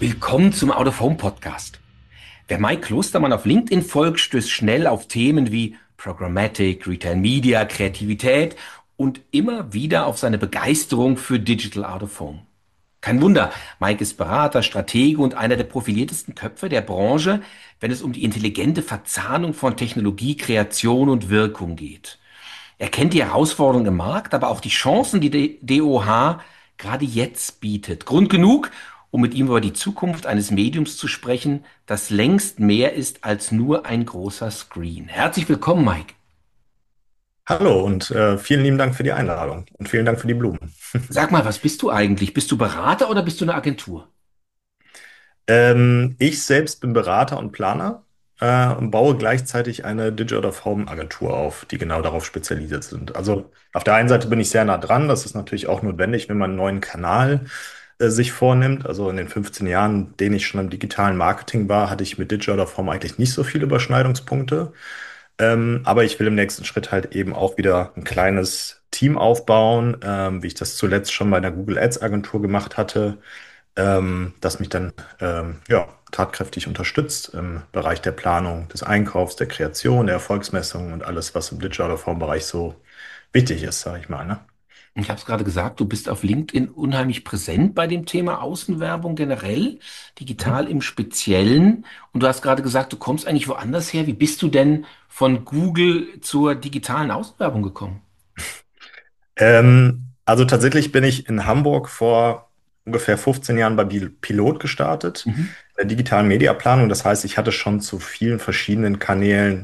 Willkommen zum Out of Home Podcast. Wer Mike Klostermann auf LinkedIn folgt, stößt schnell auf Themen wie Programmatic, Retail Media, Kreativität und immer wieder auf seine Begeisterung für Digital Out of Home. Kein Wunder, Mike ist Berater, Stratege und einer der profiliertesten Köpfe der Branche, wenn es um die intelligente Verzahnung von Technologie, Kreation und Wirkung geht. Er kennt die Herausforderungen im Markt, aber auch die Chancen, die die DOH gerade jetzt bietet. Grund genug, um mit ihm über die Zukunft eines Mediums zu sprechen, das längst mehr ist als nur ein großer Screen. Herzlich willkommen, Mike. Hallo und vielen lieben Dank für die Einladung und vielen Dank für die Blumen. Sag mal, was bist du eigentlich? Bist du Berater oder bist du eine Agentur? Ich selbst bin Berater und Planer und baue gleichzeitig eine Digital of Home Agentur auf, die genau darauf spezialisiert sind. Also auf der einen Seite bin ich sehr nah dran, das ist natürlich auch notwendig, wenn man einen neuen Kanal sich vornimmt. Also in den 15 Jahren, in denen ich schon im digitalen Marketing war, hatte ich mit Digital of Home eigentlich nicht so viele Überschneidungspunkte. Aber ich will im nächsten Schritt halt eben auch wieder ein kleines Team aufbauen, wie ich das zuletzt schon bei einer Google Ads Agentur gemacht hatte, das mich dann ja, tatkräftig unterstützt im Bereich der Planung, des Einkaufs, der Kreation, der Erfolgsmessung und alles, was im Digital Form Bereich so wichtig ist, sage ich mal, ne? Ich habe es gerade gesagt, du bist auf LinkedIn unheimlich präsent bei dem Thema Außenwerbung generell, Mhm. digital im Speziellen. Und du hast gerade gesagt, du kommst eigentlich woanders her. Wie bist du denn von Google zur digitalen Außenwerbung gekommen? Also tatsächlich bin ich in Hamburg vor ungefähr 15 Jahren bei Pilot gestartet, Mhm. in der digitalen Mediaplanung. Das heißt, ich hatte schon zu vielen verschiedenen Kanälen,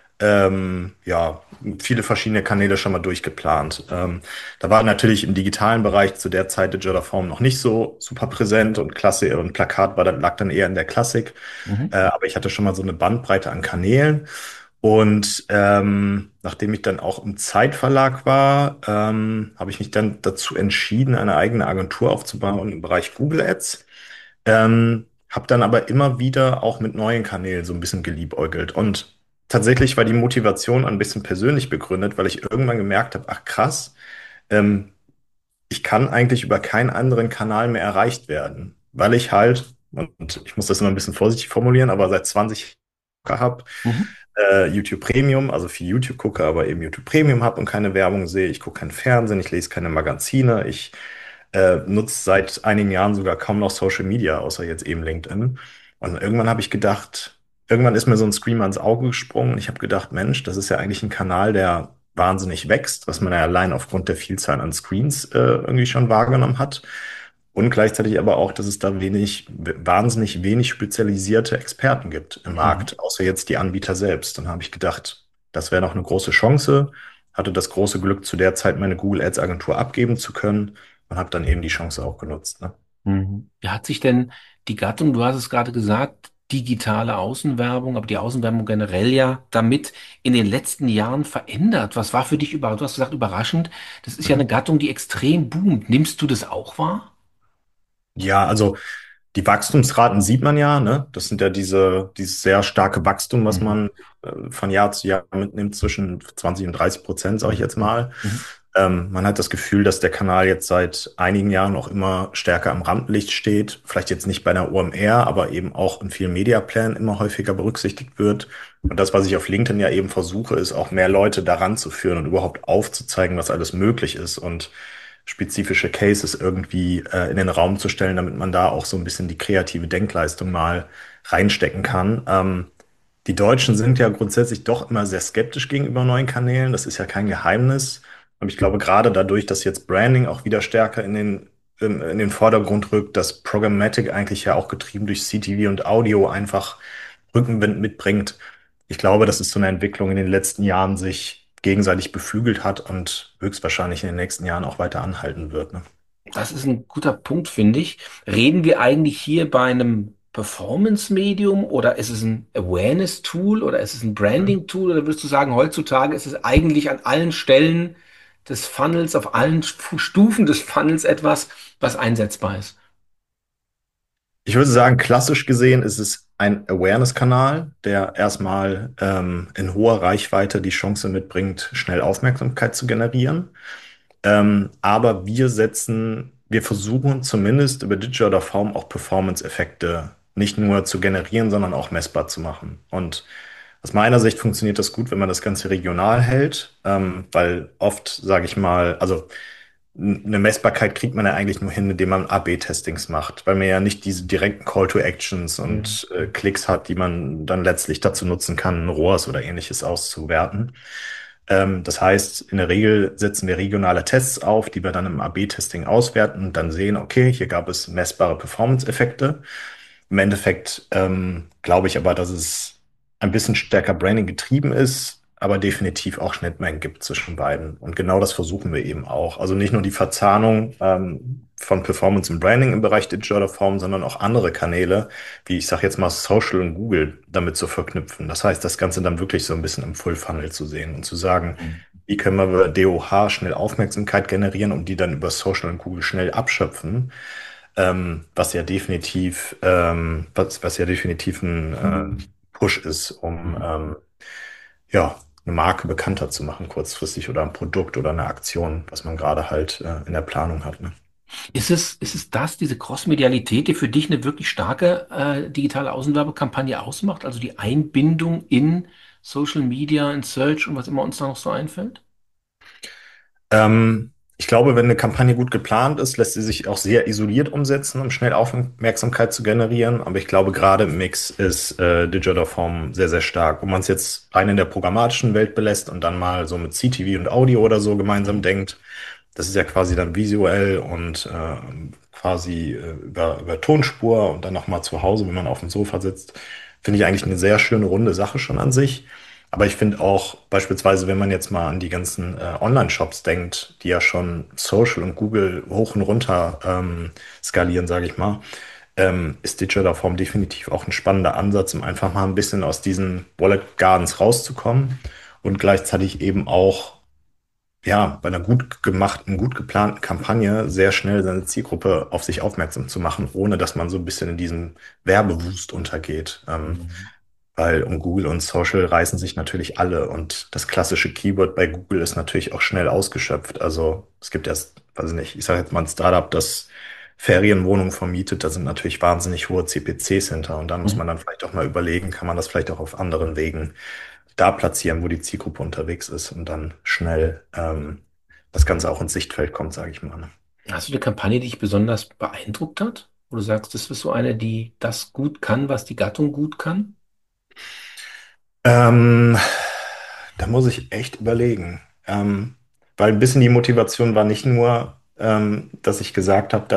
ja, viele verschiedene Kanäle schon mal durchgeplant. Da war natürlich im digitalen Bereich zu der Zeit Digital Form noch nicht so super präsent und Klasse und Plakat lag dann eher in der Klassik. Mhm. Aber ich hatte schon mal so eine Bandbreite an Kanälen. Und nachdem ich dann auch im Zeitverlag war, habe ich mich dann dazu entschieden, eine eigene Agentur aufzubauen im Bereich Google Ads. Habe dann aber immer wieder auch mit neuen Kanälen so ein bisschen geliebäugelt. Und tatsächlich war die Motivation ein bisschen persönlich begründet, weil ich irgendwann gemerkt habe, ach krass, ähm, ich kann eigentlich über keinen anderen Kanal mehr erreicht werden, weil ich halt, und ich muss das immer ein bisschen vorsichtig formulieren, aber seit 20 habe, Mhm. YouTube Premium, also viel YouTube gucke, aber eben YouTube Premium habe und keine Werbung sehe. Ich gucke kein Fernsehen, ich lese keine Magazine, ich nutze seit einigen Jahren sogar kaum noch Social Media, außer jetzt eben LinkedIn. Und irgendwann habe ich gedacht, irgendwann ist mir so ein Screamer ins Auge gesprungen und ich habe gedacht, Mensch, das ist ja eigentlich ein Kanal, der wahnsinnig wächst, was man ja allein aufgrund der Vielzahl an Screens irgendwie schon wahrgenommen hat. Und gleichzeitig aber auch, dass es da wahnsinnig wenig spezialisierte Experten gibt im Mhm. Markt, außer jetzt die Anbieter selbst. Dann habe ich gedacht, das wäre noch eine große Chance. Hatte das große Glück, zu der Zeit meine Google Ads Agentur abgeben zu können und habe dann eben die Chance auch genutzt. Ne? Mhm. Wie hat sich denn die Gattung, du hast es gerade gesagt, digitale Außenwerbung, aber die Außenwerbung generell ja damit in den letzten Jahren verändert? Was war für dich überraschend? Du hast gesagt, überraschend. Das ist ja eine Mhm. Gattung, die extrem boomt. Nimmst du das auch wahr? Ja, also die Wachstumsraten sieht man ja, ne? Das sind ja dieses sehr starke Wachstum, was Mhm. man von Jahr zu Jahr mitnimmt, zwischen 20 und 30%, sage ich Mhm. jetzt mal. Mhm. Man hat das Gefühl, dass der Kanal jetzt seit einigen Jahren auch immer stärker am Rampenlicht steht. Vielleicht jetzt nicht bei einer OMR, aber eben auch in vielen Mediaplänen immer häufiger berücksichtigt wird. Und das, was ich auf LinkedIn ja eben versuche, ist auch mehr Leute daran zu führen und überhaupt aufzuzeigen, was alles möglich ist und spezifische Cases irgendwie in den Raum zu stellen, damit man da auch so ein bisschen die kreative Denkleistung mal reinstecken kann. Die Deutschen sind ja grundsätzlich doch immer sehr skeptisch gegenüber neuen Kanälen. Das ist ja kein Geheimnis. Und ich glaube, gerade dadurch, dass jetzt Branding auch wieder stärker in den Vordergrund rückt, dass Programmatic eigentlich ja auch getrieben durch CTV und Audio einfach Rückenwind mitbringt. Ich glaube, das ist so eine Entwicklung in den letzten Jahren sich gegenseitig beflügelt hat und höchstwahrscheinlich in den nächsten Jahren auch weiter anhalten wird. Ne? Das ist ein guter Punkt, finde ich. Reden wir eigentlich hier bei einem Performance-Medium oder ist es ein Awareness-Tool oder ist es ein Branding-Tool oder würdest du sagen, heutzutage ist es eigentlich an allen Stellen des Funnels, auf allen Stufen des Funnels etwas, was einsetzbar ist? Ich würde sagen, klassisch gesehen ist es ein Awareness-Kanal, der erstmal in hoher Reichweite die Chance mitbringt, schnell Aufmerksamkeit zu generieren. Aber wir setzen wir versuchen zumindest über Digital oder Form auch Performance-Effekte nicht nur zu generieren, sondern auch messbar zu machen. Und aus meiner Sicht funktioniert das gut, wenn man das Ganze regional hält, weil oft, sage ich mal, also eine Messbarkeit kriegt man ja eigentlich nur hin, indem man A/B-Testings macht, weil man ja nicht diese direkten Call-to-Actions Mhm. und Klicks hat, die man dann letztlich dazu nutzen kann, ein ROAS oder ähnliches auszuwerten. Das heißt, in der Regel setzen wir regionale Tests auf, die wir dann im A/B-Testing auswerten und dann sehen, okay, hier gab es messbare Performance-Effekte. Im Endeffekt glaube ich aber, dass es ein bisschen stärker Branding getrieben ist, aber definitiv auch Schnittmengen gibt zwischen beiden. Und genau das versuchen wir eben auch. Also nicht nur die Verzahnung von Performance und Branding im Bereich Digital Form, sondern auch andere Kanäle, wie ich sage jetzt mal Social und Google, damit zu verknüpfen. Das heißt, das Ganze dann wirklich so ein bisschen im Full Funnel zu sehen und zu sagen, Mhm. wie können wir über DOH schnell Aufmerksamkeit generieren und die dann über Social und Google schnell abschöpfen, was ja definitiv ein Push ist, um Mhm. ja, eine Marke bekannter zu machen, kurzfristig oder ein Produkt oder eine Aktion, was man gerade halt in der Planung hat. Ne? Ist es das, diese Crossmedialität, die für dich eine wirklich starke digitale Außenwerbekampagne ausmacht? Also die Einbindung in Social Media, in Search und was immer uns da noch so einfällt? Ich glaube, wenn eine Kampagne gut geplant ist, lässt sie sich auch sehr isoliert umsetzen, um schnell Aufmerksamkeit zu generieren. Aber ich glaube, gerade im Mix ist Digital Form sehr, sehr stark. Wenn man es jetzt rein in der programmatischen Welt belässt und dann mal so mit CTV und Audio oder so gemeinsam Mhm. denkt, das ist ja quasi dann visuell und quasi über Tonspur und dann nochmal zu Hause, wenn man auf dem Sofa sitzt, finde ich eigentlich eine sehr schöne runde Sache schon an sich. Aber ich finde auch beispielsweise, wenn man jetzt mal an die ganzen Online-Shops denkt, die ja schon Social und Google hoch und runter skalieren, sage ich mal, ist Digital Form definitiv auch ein spannender Ansatz, um einfach mal ein bisschen aus diesen Wallet Gardens rauszukommen und gleichzeitig eben auch ja, bei einer gut gemachten, gut geplanten Kampagne sehr schnell seine Zielgruppe auf sich aufmerksam zu machen, ohne dass man so ein bisschen in diesem Werbewust untergeht. Mhm. Weil um Google und Social reißen sich natürlich alle und das klassische Keyword bei Google ist natürlich auch schnell ausgeschöpft. Also es gibt erst, weiß ich nicht, ich sage jetzt mal ein Startup, das Ferienwohnungen vermietet, da sind natürlich wahnsinnig hohe CPCs hinter und da muss man Mhm. dann vielleicht auch mal überlegen, kann man das vielleicht auch auf anderen Wegen da platzieren, wo die Zielgruppe unterwegs ist und dann schnell das Ganze auch ins Sichtfeld kommt, sage ich mal. Ne? Hast du eine Kampagne, die dich besonders beeindruckt hat? Wo du sagst, das ist so eine, die das gut kann, was die Gattung gut kann? Ähm, Da muss ich echt überlegen. Weil ein bisschen die Motivation war nicht nur, dass ich gesagt habe,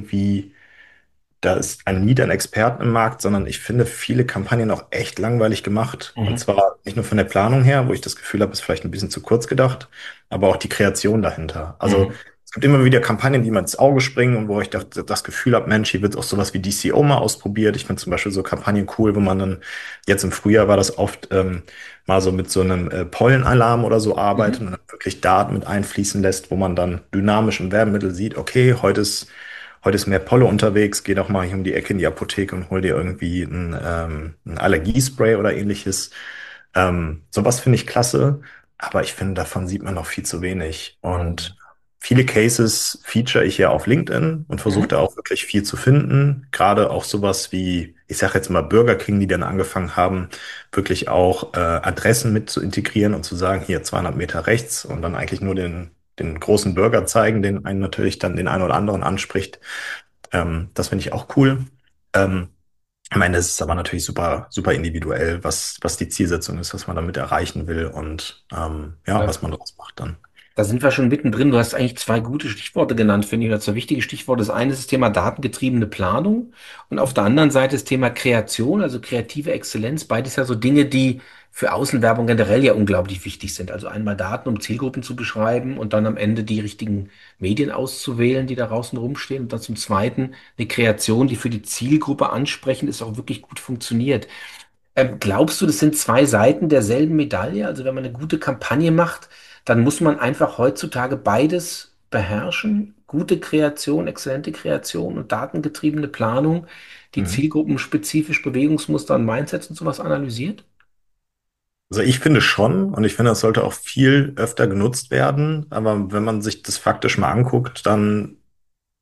da ist ein Need an Experten im Markt, sondern ich finde viele Kampagnen auch echt langweilig gemacht. Und Mhm. zwar nicht nur von der Planung her, wo ich das Gefühl habe, ist vielleicht ein bisschen zu kurz gedacht, aber auch die Kreation dahinter. Also Mhm. es gibt immer wieder Kampagnen, die mir ins Auge springen und wo ich das Gefühl habe, Mensch, hier wird auch sowas wie DCO mal ausprobiert. Ich finde zum Beispiel so Kampagnen cool, wo man dann, jetzt im Frühjahr war das oft mal so mit so einem Pollenalarm oder so arbeitet Mhm. und dann wirklich Daten mit einfließen lässt, wo man dann dynamisch im Werbemittel sieht, okay, heute ist mehr Polle unterwegs, geh doch mal hier um die Ecke in die Apotheke und hol dir irgendwie ein Allergiespray oder ähnliches. Sowas finde ich klasse, aber ich finde, davon sieht man noch viel zu wenig. Und Mhm. viele Cases feature ich ja auf LinkedIn und versuche Mhm. da auch wirklich viel zu finden. Gerade auch sowas wie, ich sage jetzt mal Burger King, die dann angefangen haben, wirklich auch Adressen mit zu integrieren und zu sagen, hier 200 Meter rechts und dann eigentlich nur den großen Burger zeigen, den einen natürlich dann den einen oder anderen anspricht. Das finde ich auch cool. Ähm, Am Ende ist es aber natürlich super, super individuell, was die Zielsetzung ist, was man damit erreichen will und ja, Ja. was man daraus macht dann. Da sind wir schon mittendrin. Du hast eigentlich zwei gute Stichworte genannt, finde ich, oder zwei wichtige Stichworte. Das eine ist das Thema datengetriebene Planung und auf der anderen Seite das Thema Kreation, also kreative Exzellenz. Beides ja so Dinge, die für Außenwerbung generell ja unglaublich wichtig sind. Also einmal Daten, um Zielgruppen zu beschreiben und dann am Ende die richtigen Medien auszuwählen, die da draußen rumstehen. Und dann zum Zweiten eine Kreation, die für die Zielgruppe ansprechend ist, auch wirklich gut funktioniert. Glaubst du, das sind zwei Seiten derselben Medaille? Also wenn man eine gute Kampagne macht, dann muss man einfach heutzutage beides beherrschen. Gute Kreation, exzellente Kreation und datengetriebene Planung, die Mhm. zielgruppenspezifisch Bewegungsmuster und Mindsets und sowas analysiert? Also ich finde schon und ich finde, das sollte auch viel öfter genutzt werden. Aber wenn man sich das faktisch mal anguckt, dann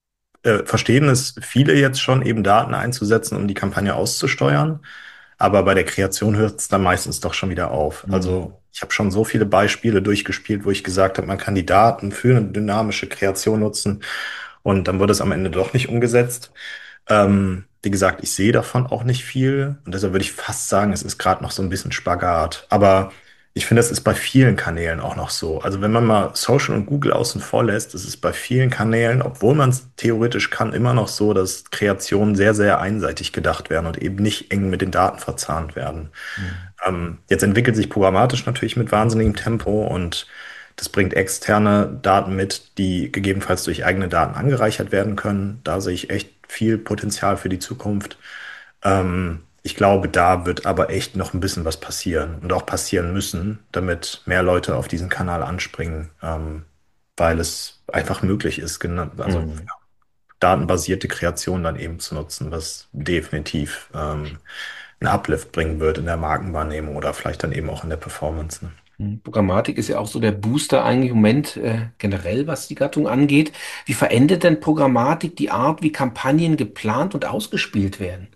verstehen es viele jetzt schon, eben Daten einzusetzen, um die Kampagne auszusteuern. Aber bei der Kreation hört es dann meistens doch schon wieder auf. Mhm. Also ich habe schon so viele Beispiele durchgespielt, wo ich gesagt habe, man kann die Daten für eine dynamische Kreation nutzen und dann wird es am Ende doch nicht umgesetzt. Wie gesagt, ich sehe davon auch nicht viel und deshalb würde ich fast sagen, es ist gerade noch so ein bisschen Spagat. Aber ich finde, das ist bei vielen Kanälen auch noch so. Also wenn man mal Social und Google außen vor lässt, ist es bei vielen Kanälen, obwohl man es theoretisch kann, immer noch so, dass Kreationen sehr, sehr einseitig gedacht werden und eben nicht eng mit den Daten verzahnt werden. Mhm. Jetzt entwickelt sich programmatisch natürlich mit wahnsinnigem Tempo und das bringt externe Daten mit, die gegebenenfalls durch eigene Daten angereichert werden können. Da sehe ich echt viel Potenzial für die Zukunft. Ich glaube, da wird aber echt noch ein bisschen was passieren und auch passieren müssen, damit mehr Leute auf diesen Kanal anspringen, weil es einfach möglich ist, also Mhm. datenbasierte Kreation dann eben zu nutzen, was definitiv einen Uplift bringen wird in der Markenwahrnehmung oder vielleicht dann eben auch in der Performance. Ne? Programmatik ist ja auch so der Booster eigentlich im Moment generell, was die Gattung angeht. Wie verändert denn Programmatik die Art, wie Kampagnen geplant und ausgespielt werden?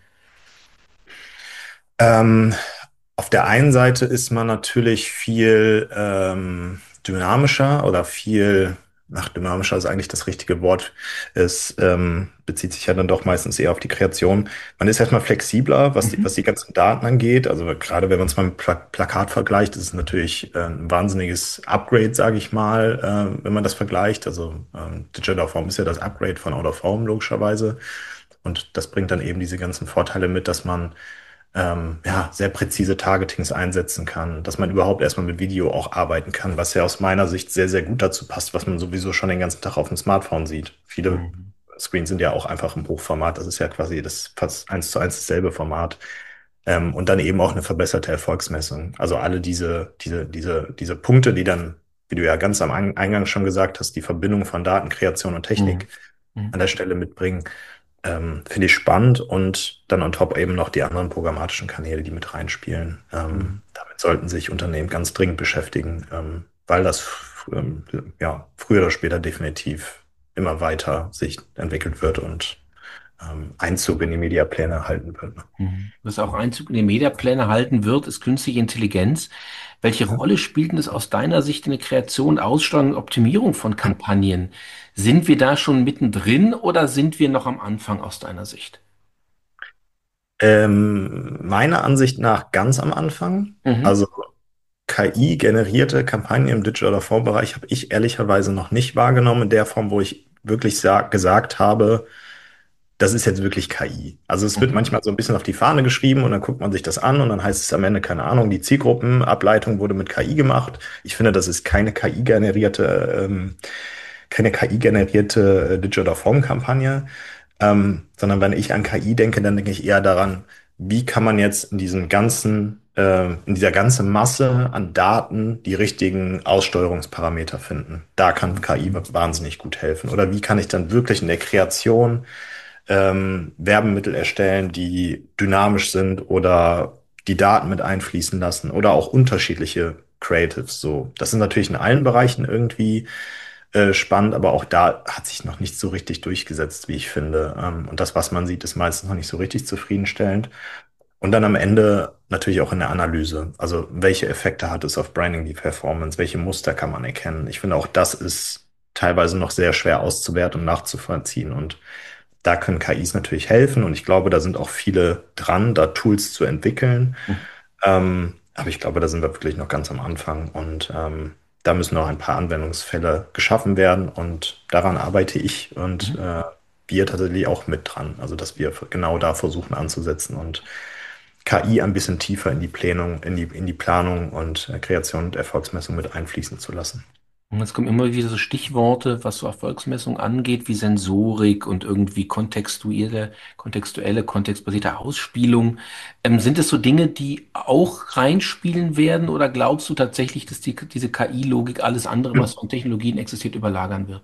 Ähm, auf der einen Seite ist man natürlich viel dynamischer oder viel, ach, dynamischer ist eigentlich das richtige Wort. Es bezieht sich ja dann doch meistens eher auf die Kreation. Man ist erstmal flexibler, was Mhm. die ganzen Daten angeht. Also gerade wenn man es mal mit Plakat vergleicht, ist es natürlich ein wahnsinniges Upgrade, sage ich mal, wenn man das vergleicht. Also Digital Out of Home ist ja das Upgrade von Out of Home logischerweise. Und das bringt dann eben diese ganzen Vorteile mit, dass man ja, sehr präzise Targetings einsetzen kann, dass man überhaupt erstmal mit Video auch arbeiten kann, was ja aus meiner Sicht sehr, sehr gut dazu passt, was man sowieso schon den ganzen Tag auf dem Smartphone sieht. Viele Mhm. Screens sind ja auch einfach im Hochformat, das ist ja quasi das fast eins zu eins dasselbe Format. Und dann eben auch eine verbesserte Erfolgsmessung. Also alle diese Punkte, die dann, wie du ja ganz am Eingang schon gesagt hast, die Verbindung von Datenkreation und Mhm. Technik Mhm. an der Stelle mitbringen. Finde ich spannend und dann on top eben noch die anderen programmatischen Kanäle, die mit reinspielen. Mhm. Damit sollten sich Unternehmen ganz dringend beschäftigen, weil das ja, früher oder später definitiv immer weiter sich entwickelt wird und Einzug in die Mediapläne erhalten wird. Ne? Mhm. Was auch Einzug in die Mediapläne halten wird, ist künstliche Intelligenz. Welche Mhm. Rolle spielt denn das aus deiner Sicht in der Kreation, Aussteuerung und Optimierung von Kampagnen? Sind wir da schon mittendrin oder sind wir noch am Anfang aus deiner Sicht? Meiner Ansicht nach ganz am Anfang. Mhm. Also KI-generierte Kampagnen im Digital oder Bereich habe ich ehrlicherweise noch nicht wahrgenommen in der Form, wo ich wirklich gesagt habe, das ist jetzt wirklich KI. Also es wird Mhm. manchmal so ein bisschen auf die Fahne geschrieben und dann guckt man sich das an und dann heißt es am Ende, keine Ahnung, die Zielgruppenableitung wurde mit KI gemacht. Ich finde, das ist keine KI-generierte Digital Form-Kampagne, sondern wenn ich an KI denke, dann denke ich eher daran, wie kann man jetzt in dieser ganzen Masse an Daten die richtigen Aussteuerungsparameter finden. Da kann KI wahnsinnig gut helfen. Oder wie kann ich dann wirklich in der Kreation Werbemittel erstellen, die dynamisch sind oder die Daten mit einfließen lassen oder auch unterschiedliche Creatives. So, das sind natürlich in allen Bereichen irgendwie spannend, aber auch da hat sich noch nicht so richtig durchgesetzt, wie ich finde. Und das, was man sieht, ist meistens noch nicht so richtig zufriedenstellend. Und dann am Ende natürlich auch in der Analyse. Also, welche Effekte hat es auf Branding, die Performance? Welche Muster kann man erkennen? Ich finde, auch das ist teilweise noch sehr schwer auszuwerten und nachzuvollziehen. Und da können KIs natürlich helfen. Und ich glaube, da sind auch viele dran, da Tools zu entwickeln. Mhm. Aber ich glaube, da sind wir wirklich noch ganz am Anfang. Und da müssen noch ein paar Anwendungsfälle geschaffen werden. Und daran arbeite ich und Mhm. wir tatsächlich auch mit dran. Also, dass wir genau da versuchen anzusetzen und KI ein bisschen tiefer in die Planung, in die Planung und Kreation und Erfolgsmessung mit einfließen zu lassen. Und jetzt kommen immer wieder so Stichworte, was so Erfolgsmessung angeht, wie Sensorik und irgendwie kontextbasierte Ausspielung. Sind es so Dinge, die auch reinspielen werden oder glaubst du tatsächlich, dass diese KI-Logik alles andere, was an Technologien existiert, überlagern wird?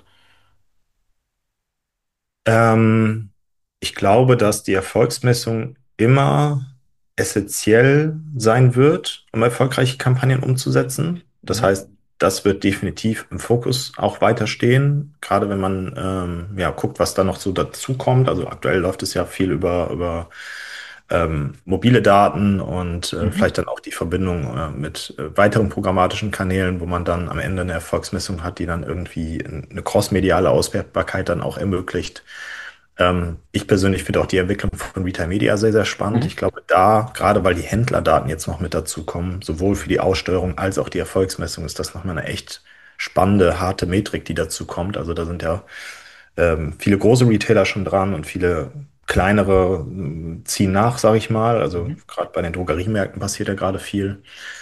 Ähm, Ich glaube, dass die Erfolgsmessung immer essentiell sein wird, um erfolgreiche Kampagnen umzusetzen. Das Mhm. heißt, das wird definitiv im Fokus auch weiter stehen, gerade wenn man ja guckt, was da noch so dazu kommt. Also aktuell läuft es ja viel über mobile Daten und Mhm. vielleicht dann auch die Verbindung mit weiteren programmatischen Kanälen, wo man dann am Ende eine Erfolgsmessung hat, die dann irgendwie eine crossmediale Auswertbarkeit dann auch ermöglicht. Ich persönlich finde auch die Entwicklung von Retail Media sehr, sehr spannend. Ich Mhm. glaube, da, gerade weil die Händlerdaten jetzt noch mit dazukommen, sowohl für die Aussteuerung als auch die Erfolgsmessung, ist das nochmal eine echt spannende, harte Metrik, die dazu kommt. Also da sind ja viele große Retailer schon dran und viele kleinere ziehen nach, sage ich mal. Also Mhm. gerade bei den Drogeriemärkten passiert ja gerade viel.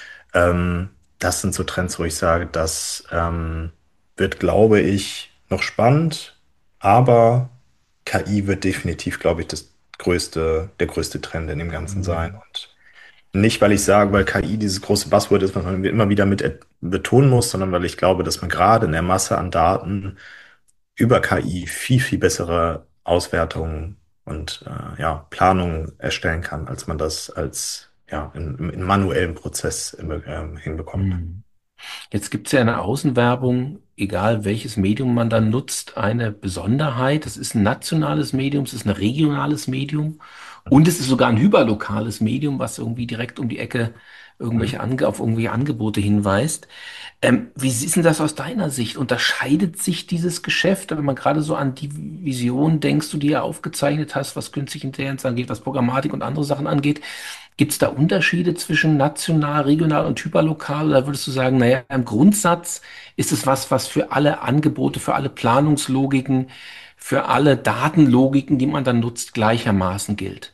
Das sind so Trends, wo ich sage, das wird, glaube ich, noch spannend, aber KI wird definitiv, glaube ich, der größte Trend in dem Ganzen sein. Mhm. Und nicht, weil ich sage, weil KI dieses große Buzzword ist, was man immer wieder mit betonen muss, sondern weil ich glaube, dass man gerade in der Masse an Daten über KI viel, viel bessere Auswertungen und ja, Planungen erstellen kann, als man das als ja, in manuellen Prozess hinbekommt. Mhm. Jetzt gibt es ja in der Außenwerbung, egal welches Medium man dann nutzt, eine Besonderheit. Es ist ein nationales Medium, es ist ein regionales Medium und es ist sogar ein hyperlokales Medium, was irgendwie direkt um die Ecke auf irgendwelche Angebote hinweist. Wie ist denn das aus deiner Sicht? Unterscheidet sich dieses Geschäft, wenn man gerade so an die Vision denkst, du die ja aufgezeichnet hast, was künstliche Intelligenz angeht, was Programmatik und andere Sachen angeht? Gibt es da Unterschiede zwischen national, regional und hyperlokal? Oder würdest du sagen, naja, im Grundsatz ist es was, was für alle Angebote, für alle Planungslogiken, für alle Datenlogiken, die man dann nutzt, gleichermaßen gilt?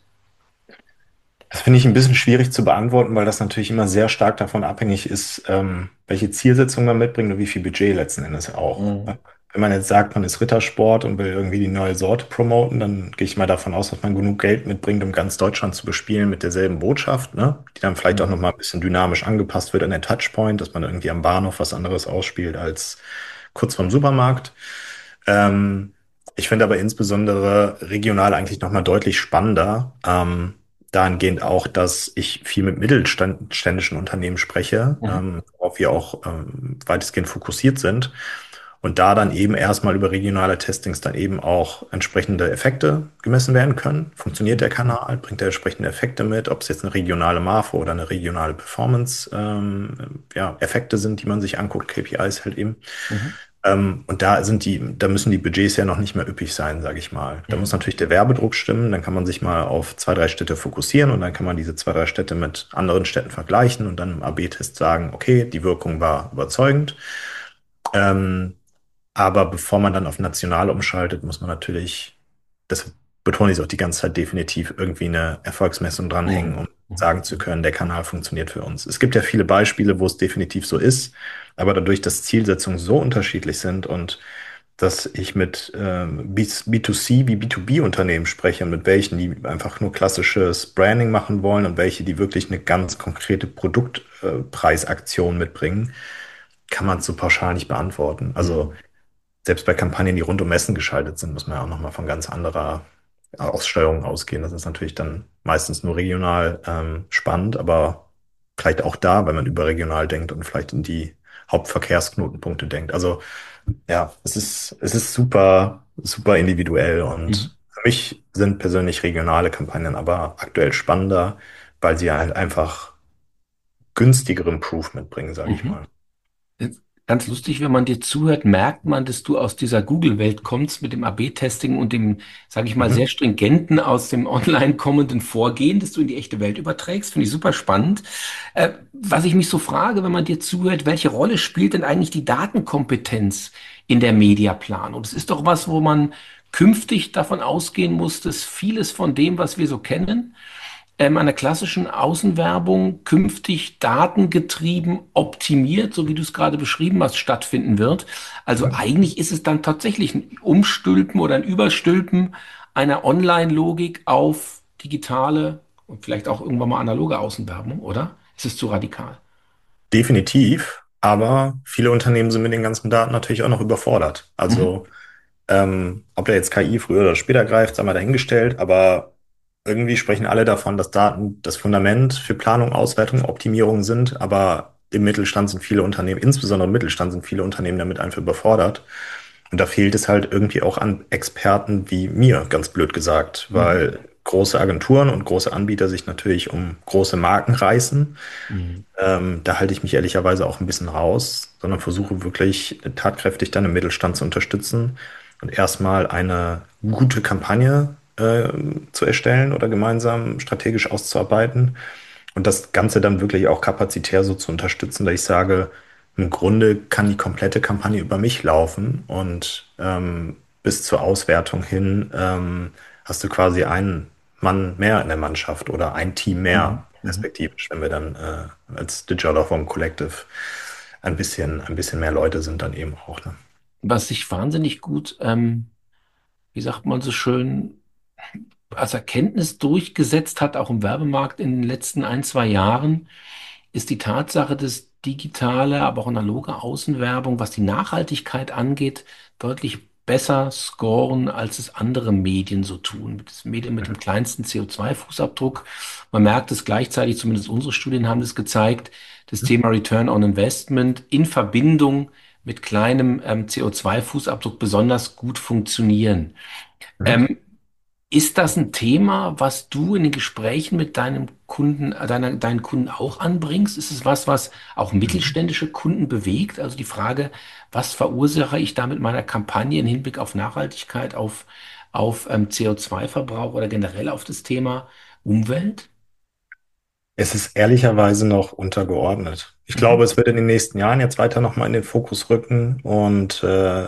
Das finde ich ein bisschen schwierig zu beantworten, weil das natürlich immer sehr stark davon abhängig ist, welche Zielsetzung man mitbringt und wie viel Budget letzten Endes auch. Mhm. Wenn man jetzt sagt, man ist Rittersport und will irgendwie die neue Sorte promoten, dann gehe ich mal davon aus, dass man genug Geld mitbringt, um ganz Deutschland zu bespielen mit derselben Botschaft, ne? Die dann vielleicht auch Mhm. nochmal ein bisschen dynamisch angepasst wird an den Touchpoint, dass man irgendwie am Bahnhof was anderes ausspielt als kurz vorm Supermarkt. Ähm, Ich finde aber insbesondere regional eigentlich nochmal deutlich spannender. Dahingehend auch, dass ich viel mit mittelständischen Unternehmen spreche, Mhm. worauf wir auch weitestgehend fokussiert sind. Und da dann eben erstmal über regionale Testings dann eben auch entsprechende Effekte gemessen werden können. Funktioniert der Kanal? Bringt er entsprechende Effekte mit? Ob es jetzt eine regionale Marfo oder eine regionale Performance ja, Effekte sind, die man sich anguckt, KPIs halt eben. Mhm. Und da müssen die Budgets ja noch nicht mehr üppig sein, sage ich mal. Da muss Mhm. natürlich der Werbedruck stimmen, dann kann man sich mal auf zwei, drei Städte fokussieren und dann kann man diese zwei, drei Städte mit anderen Städten vergleichen und dann im AB-Test sagen, okay, die Wirkung war überzeugend. Ähm, aber bevor man dann auf national umschaltet, muss man natürlich, das betone ich auch die ganze Zeit, definitiv irgendwie eine Erfolgsmessung dranhängen, Mhm. um Mhm. sagen zu können, der Kanal funktioniert für uns. Es gibt ja viele Beispiele, wo es definitiv so ist, aber dadurch, dass Zielsetzungen so unterschiedlich sind und dass ich mit B2C wie B2B-Unternehmen spreche und mit welchen, die einfach nur klassisches Branding machen wollen und welche, die wirklich eine ganz konkrete Produktpreisaktion mitbringen, kann man es so pauschal nicht beantworten. Also Mhm. selbst bei Kampagnen, die rund um Messen geschaltet sind, muss man ja auch nochmal von ganz anderer Aussteuerung ausgehen. Das ist natürlich dann meistens nur regional spannend, aber vielleicht auch da, wenn man überregional denkt und vielleicht in die Hauptverkehrsknotenpunkte denkt. Also ja, es ist super, super individuell Mhm. und für mich sind persönlich regionale Kampagnen aber aktuell spannender, weil sie halt einfach günstigeren Proof mitbringen, sage ich Mhm. mal. Ganz lustig, wenn man dir zuhört, merkt man, dass du aus dieser Google-Welt kommst mit dem AB-Testing und dem, sage ich mal, Mhm. sehr stringenten aus dem online kommenden Vorgehen, das du in die echte Welt überträgst. Finde ich super spannend. Was ich mich so frage, wenn man dir zuhört, welche Rolle spielt denn eigentlich die Datenkompetenz in der Mediaplanung? Das ist doch was, wo man künftig davon ausgehen muss, dass vieles von dem, was wir so kennen, einer klassischen Außenwerbung künftig datengetrieben optimiert, so wie du es gerade beschrieben hast, stattfinden wird. Also Mhm. eigentlich ist es dann tatsächlich ein Umstülpen oder ein Überstülpen einer Online-Logik auf digitale und vielleicht auch irgendwann mal analoge Außenwerbung, oder? Ist es zu radikal? Definitiv, aber viele Unternehmen sind mit den ganzen Daten natürlich auch noch überfordert. Mhm. Also, ob da jetzt KI früher oder später greift, sei mal dahingestellt, aber irgendwie sprechen alle davon, dass Daten das Fundament für Planung, Auswertung, Optimierung sind, aber im Mittelstand sind viele Unternehmen, insbesondere im Mittelstand sind viele Unternehmen damit einfach überfordert. Und da fehlt es halt irgendwie auch an Experten wie mir, ganz blöd gesagt, Mhm. weil große Agenturen und große Anbieter sich natürlich um große Marken reißen. Mhm. Da halte ich mich ehrlicherweise auch ein bisschen raus, sondern versuche wirklich tatkräftig dann im Mittelstand zu unterstützen und erstmal eine gute Kampagne zu erstellen oder gemeinsam strategisch auszuarbeiten und das Ganze dann wirklich auch kapazitär so zu unterstützen, dass ich sage, im Grunde kann die komplette Kampagne über mich laufen und bis zur Auswertung hin hast du quasi einen Mann mehr in der Mannschaft oder ein Team mehr Mhm. Mhm. perspektivisch, wenn wir dann als Digital Outform Collective ein bisschen mehr Leute sind dann eben auch. Ne? Was sich wahnsinnig gut, wie sagt man so schön, als Erkenntnis durchgesetzt hat, auch im Werbemarkt in den letzten ein, zwei Jahren, ist die Tatsache, dass digitale, aber auch analoge Außenwerbung, was die Nachhaltigkeit angeht, deutlich besser scoren, als es andere Medien so tun. Das Medium mit dem kleinsten CO2-Fußabdruck. Man merkt es gleichzeitig, zumindest unsere Studien haben das gezeigt, das Mhm. Thema Return on Investment in Verbindung mit kleinem CO2-Fußabdruck besonders gut funktionieren. Mhm. Ähm, Ist das ein Thema, was du in den Gesprächen mit deinem Kunden, deinen Kunden auch anbringst? Ist es was, was auch Mhm. mittelständische Kunden bewegt? Also die Frage, was verursache ich da mit meiner Kampagne im Hinblick auf Nachhaltigkeit, auf CO2-Verbrauch oder generell auf das Thema Umwelt? Es ist ehrlicherweise noch untergeordnet. Ich Mhm. glaube, es wird in den nächsten Jahren jetzt weiter nochmal in den Fokus rücken und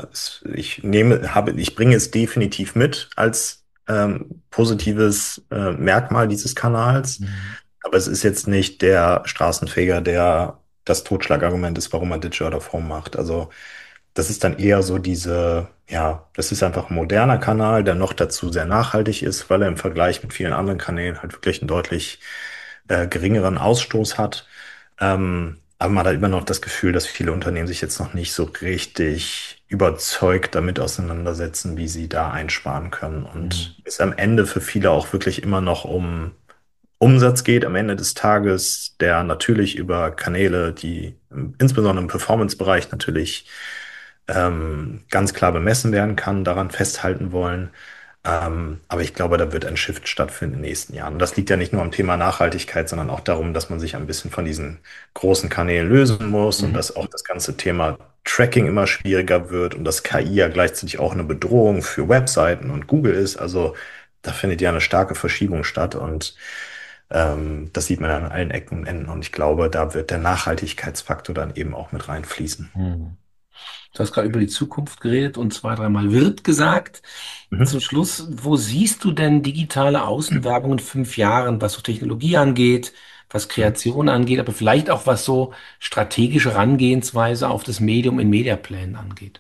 ich bringe es definitiv mit als positives Merkmal dieses Kanals. Mhm. Aber es ist jetzt nicht der Straßenfeger, der das Totschlagargument ist, warum man Digital out of Home macht. Also das ist dann eher so das ist einfach ein moderner Kanal, der noch dazu sehr nachhaltig ist, weil er im Vergleich mit vielen anderen Kanälen halt wirklich einen deutlich geringeren Ausstoß hat. Aber man hat immer noch das Gefühl, dass viele Unternehmen sich jetzt noch nicht so richtig überzeugt damit auseinandersetzen, wie sie da einsparen können. Mhm. Und es am Ende für viele auch wirklich immer noch um Umsatz geht am Ende des Tages, der natürlich über Kanäle, die insbesondere im Performance-Bereich natürlich ganz klar bemessen werden kann, daran festhalten wollen. Aber ich glaube, da wird ein Shift stattfinden in den nächsten Jahren. Und das liegt ja nicht nur am Thema Nachhaltigkeit, sondern auch darum, dass man sich ein bisschen von diesen großen Kanälen lösen muss und Mhm. dass auch das ganze Thema Tracking immer schwieriger wird und dass KI ja gleichzeitig auch eine Bedrohung für Webseiten und Google ist. Also da findet ja eine starke Verschiebung statt und das sieht man an allen Ecken und Enden. Und ich glaube, da wird der Nachhaltigkeitsfaktor dann eben auch mit reinfließen. Mhm. Du hast gerade über die Zukunft geredet und zwei, dreimal wird gesagt. Zum Mhm. Schluss, wo siehst du denn digitale Außenwerbung in 5 Jahren, was so Technologie angeht, was Mhm. Kreation angeht, aber vielleicht auch was so strategische Herangehensweise auf das Medium in Mediaplänen angeht?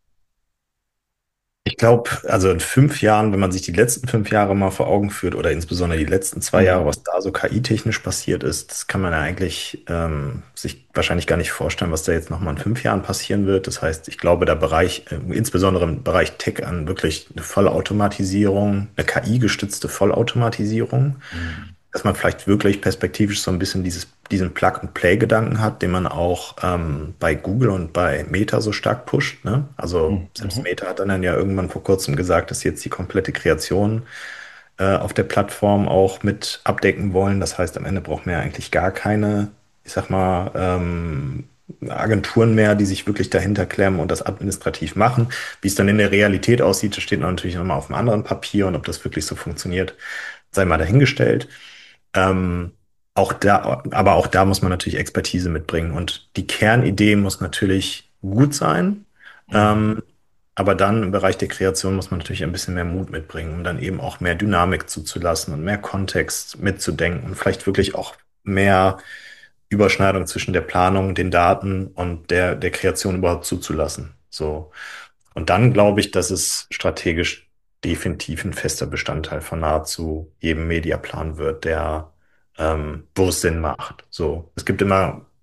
Ich glaube, also in 5 Jahren, wenn man sich die letzten 5 Jahre mal vor Augen führt oder insbesondere die letzten 2 Jahre, Mhm. was da so KI-technisch passiert ist, das kann man ja eigentlich sich wahrscheinlich gar nicht vorstellen, was da jetzt nochmal in 5 Jahren passieren wird. Das heißt, ich glaube, der Bereich, insbesondere im Bereich Tech, an wirklich eine Vollautomatisierung, eine KI-gestützte Vollautomatisierung, Mhm. dass man vielleicht wirklich perspektivisch so ein bisschen diesen Plug-and-Play-Gedanken hat, den man auch bei Google und bei Meta so stark pusht. Ne? Also Mhm. selbst Mhm. Meta hat dann ja irgendwann vor kurzem gesagt, dass sie jetzt die komplette Kreation auf der Plattform auch mit abdecken wollen. Das heißt, am Ende braucht man ja eigentlich gar keine, ich sag mal, Agenturen mehr, die sich wirklich dahinter klemmen und das administrativ machen. Wie es dann in der Realität aussieht, das steht natürlich nochmal auf einem anderen Papier und ob das wirklich so funktioniert, sei mal dahingestellt. Ähm, aber auch da muss man natürlich Expertise mitbringen und die Kernidee muss natürlich gut sein. Mhm. Ähm, aber dann im Bereich der Kreation muss man natürlich ein bisschen mehr Mut mitbringen, um dann eben auch mehr Dynamik zuzulassen und mehr Kontext mitzudenken und vielleicht wirklich auch mehr Überschneidung zwischen der Planung, den Daten und der Kreation überhaupt zuzulassen. So. Und dann glaube ich, dass es strategisch definitiv ein fester Bestandteil von nahezu jedem Mediaplan wird, wo es Sinn macht. So. Es gibt immer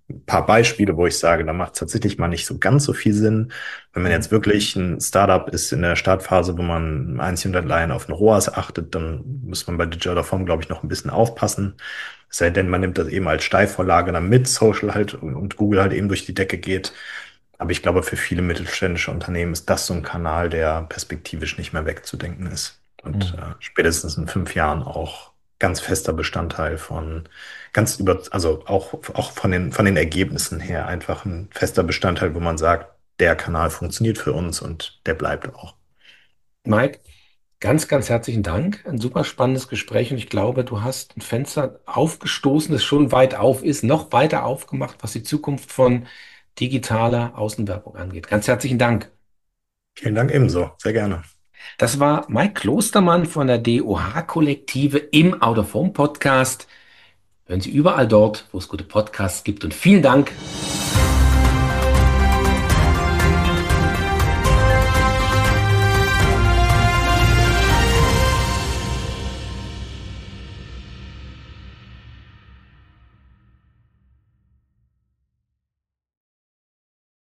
ein paar Beispiele, wo ich sage, da macht es tatsächlich mal nicht so ganz so viel Sinn. Wenn man Mhm. jetzt wirklich ein Startup ist in der Startphase, wo man einzig und allein auf ein ROAS achtet, dann muss man bei Digital Form, glaube ich, noch ein bisschen aufpassen. Es sei denn, man nimmt das eben als Steilvorlage, damit Social halt und Google halt eben durch die Decke geht. Aber ich glaube, für viele mittelständische Unternehmen ist das so ein Kanal, der perspektivisch nicht mehr wegzudenken ist. Und Mhm. spätestens in 5 Jahren auch ganz fester Bestandteil von also auch von den Ergebnissen her einfach ein fester Bestandteil, wo man sagt, der Kanal funktioniert für uns und der bleibt auch. Mike, ganz, ganz herzlichen Dank. Ein super spannendes Gespräch und ich glaube, du hast ein Fenster aufgestoßen, das schon weit auf ist, noch weiter aufgemacht, was die Zukunft von digitaler Außenwerbung angeht. Ganz herzlichen Dank. Vielen Dank ebenso. Sehr gerne. Das war Mike Klostermann von der DOH-Kollektive im Out of Home Podcast. Hören Sie überall dort, wo es gute Podcasts gibt und vielen Dank.